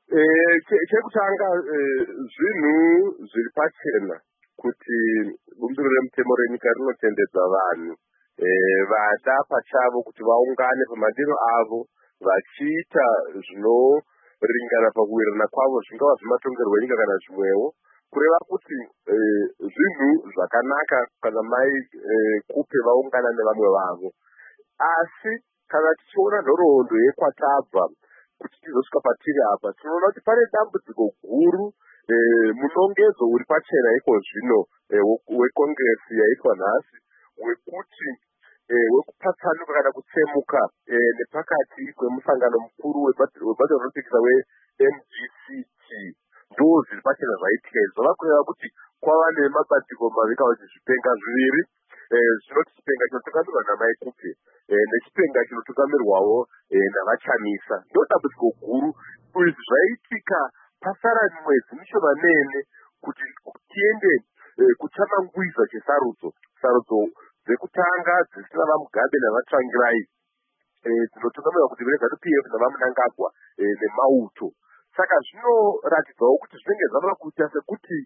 Chekutanga zvinhu zviri pachena kuti bumbiro remutemo renyika rinotendedza vanhu vada pachavo kuti vaungane pamadiro avo vachiita zvinoringana pakuwirirana kwavo, zvingava zvematongerwo enyika kana zvimwewo, kureva kuti zvinhu zvakanaka kana mai kupe vaungana nevamwe vavo. Asi kana tichiona nhoroondo yekwatabva kuti tizosvika patiri apa, tinoona kuti pane dambudziko guru munongedzo uri pachena iko zvino wekongresi yaitwa nhasi, wekuti wekupatsanuka kana kutsemuka nepakati kwemusangano mukuru webato rinopikisa weMGCT ndo zviri pachena zvaitika. Zvava kureva kuti kwava nemabatiko maviri kana kuti zvipenga zviviri, zvinoti chipenga chinotungamirirwa namai kupe nechipenga chinotungamirirwawo navachamisa. Ndo dambudziko guru. Izvi zvaitika pasara mwedzi mishomanene kuti tiende kuchamangwiza chesarudzo dzekutanga dzisina vamugabe navatsvangirai dzinotungamirwa kuti vine ZANU-PF navamunangagwa nemauto. Saka zvinoratidzawo kuti zvinenge zvava kuita sekuti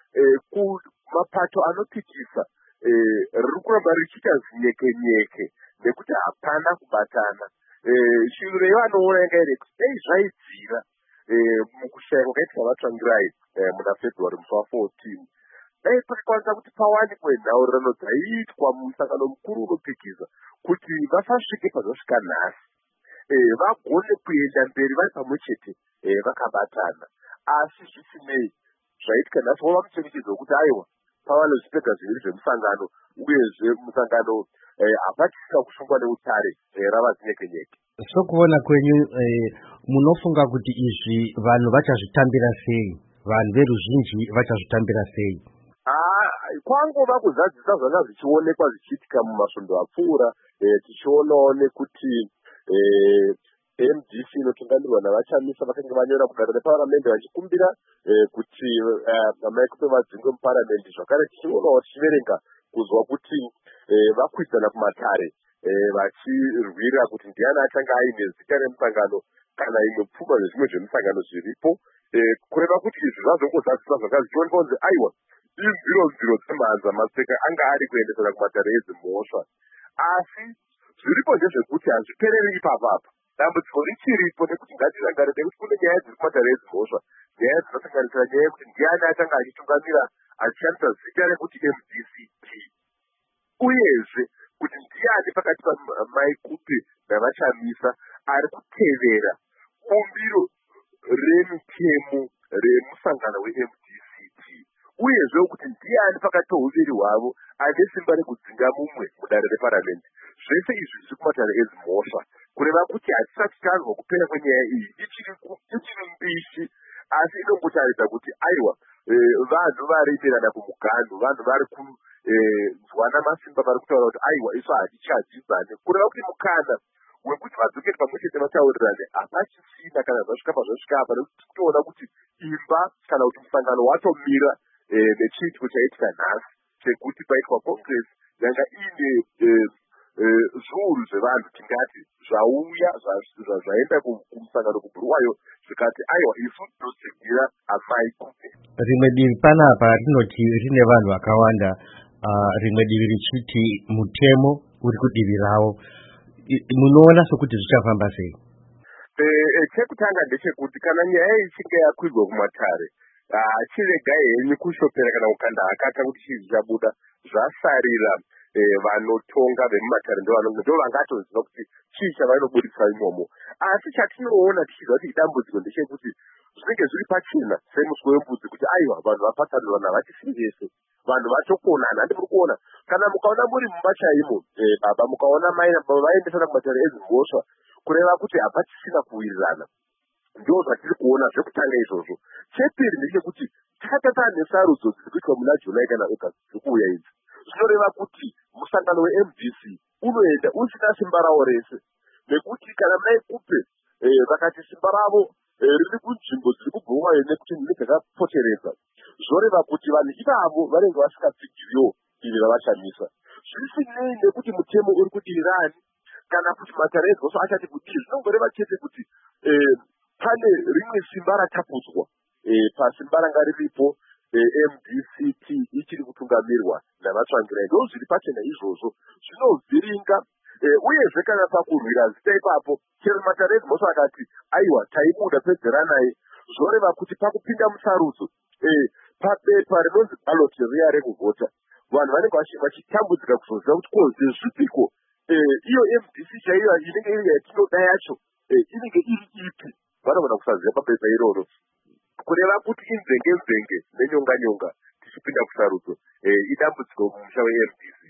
kumapato anopikisa riri kuramba richiita zinyekenyeke nekuti hapana kubatana. Shiro yevanoona yanga iri kuti dei zvaidzira mukushayikwa kwaitika vatsvangirai muna February musi wa14, dai pakakwanisa kuti pawanikwe nhaurirano dzaiitwa mumusangano mukuru unopikisa kuti vasasvike pazvasvika nhasi, vagone kuenda mberi vari pamwe chete vakabatana. Asi zvisinei zvaitika nhasi wava mucherechedzo wekuti aiwa pava nezvipenga zviviri zvemusangano, uyezve musangano hapachisina kusungwa neutare, rava zinyekenyeke. Sokuona kwenyu munofunga kuti izvi vanhu vachazvitambira sei? Vanhu veruzhinji vachazvitambira sei? Kwangova kuzadzisa zvanga zvichionekwa zvichiitika mumasvondo apfuura, tichionawo nekuti MDC inotungamirwa navachamisa vakanga vanyora mugaro reparamende vachikumbira kuti amai kupe vadzingwe muparamende. Zvakare tichionawo tichiverenga kuzwa kuti vakwidzana kumatare vachirwira kuti ndiani achanga aine zita remusangano kana imwe pfuma zvezvimwe zvemusangano zviripo, kureva kuti izvi zvazongozadzisa zvanga zvichionekwa kunzi aiwa imviro dzemhanza maseka anga ari kuendesana kumatare edzimhosva. Asi zviripo ndezvekuti hazvipereri ipapa apa, dambudziko richiripo nekuti ngatirangarire kuti kune nyaya dziri kumatare edzimhosva, nyaya dzinosanganisira nyaya yekuti ndiani atanga achitungamira achishandisa zita rekuti MDCT, uyezve kuti ndiani pakati pamai kupe navachamisa ari kutevera bumbiro remitemo remusangano weMDCT, uyezve kuti ndiani pakati peuviri hwavo ane simba rekudzinga mumwe mudare reparamende. Zvese izvi zviri kumatare edzimhosva, kureva kuti hatisati tanzwa kupera kwenyaya iyi, ichiri mbishi, asi inongotaridza kuti aiwa vanhu varimirana kumuganhu, vanhu vari kunzwana masimba vari kutaura kuti aiwa isu hatichadzidzane, kureva kuti mukana wekuti vadzokere pamwe chete vataurirane hapachisina kana zvasvika pazvasvika apa, nekuti tiri kutoona kuti imba kana kuti musangano watomira nechiitiko chaitika nhasi chekuti paitwa congress yanga iine zviuru zvevanhu, tingati zvauya zvaenda kumusangano kubhuruwayo zvikati aiwa isu tinotsigira amai kupe. Rimwe divi panapa rinoti rine vanhu vakawanda, rimwe divi richiti mutemo uri kudivi ravo. Munoona sokuti zvichafamba sei? Chekutanga ndechekuti kana nyaya ichinge yakwirwa kumatare, chiregai henyu kushopera kana kukanda hakata kuti chii zvichabuda, zvasarira vanotonga vemumatare ndo vangatonziva kuti chii chavanoburitsa imomo. Asi chatinoona tichizwa kuti idambudziko ndechekuti zvinenge zviri pachena semuswe wembudzi kuti aiwa vanhu vapatsanurana vachisi vese, vanhu vachokonana. Handi muri kuona kana mukaona muri mumba chaimo baba mukaona mai nababa vaendesana kumatare edzimhosva, kureva kuti hapachisina kuwirirana. Ndo zvatiri kuona zvekutanga izvozvo. Chepiri ndechekuti takatata nesarudzo dziri kuitwa muna Julai kana August dziri kuuya idzi, zvinoreva kuti musangano weMDC unoenda usina simba rawo rese, nekuti kana mai kupe vakati simba ravo riri kunzvimbo dziri kubhuruwayo nekuti dzakapoteredza, zvoreva kuti vanhu ivavo vanenge vasikapfigiriwo divi ravachamisa. Zvisinei nekuti mutemo uri kudivi rani kana kuti matare edzimhosva achati kudii, zvinongoreva chete kuti pane rimwe simba ratapudzwa pasimba ranga riripo MDCT ichiri kutungamirwa navatsvangirai. Ndo zviri pachena izvozvo zvinovhiringa. Uyezve kana pakurwira zita ipapo chero Mataredi Mhosva akati aiwa taibuda pedzeranai, zvoreva kuti pakupinda musarudzo papepa rinonzi ballot riya rekuvhota vanhu vanenge vachitambudzika kuzoziva kuti kozvezvipiko iyo MDC chaiyo inenge iri yatinoda yacho inenge iri ipi, vanogona kusaziva papepa iroro, kureva kuti inzenge nenyonga tichipinda kusarudzo idambudziko mumusha weMDC.